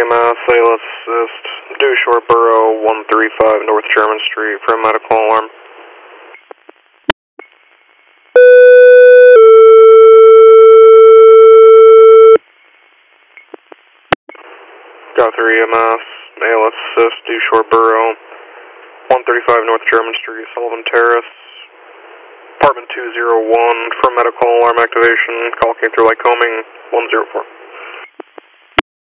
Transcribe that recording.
EMS, ALS assist, due Short Borough, 135 North German Street for a medical alarm. Got 3 EMS, ALS assist, due Short Borough, 135 North German Street, Sullivan Terrace, apartment 201 for medical alarm activation. Call came through Lycoming, 104.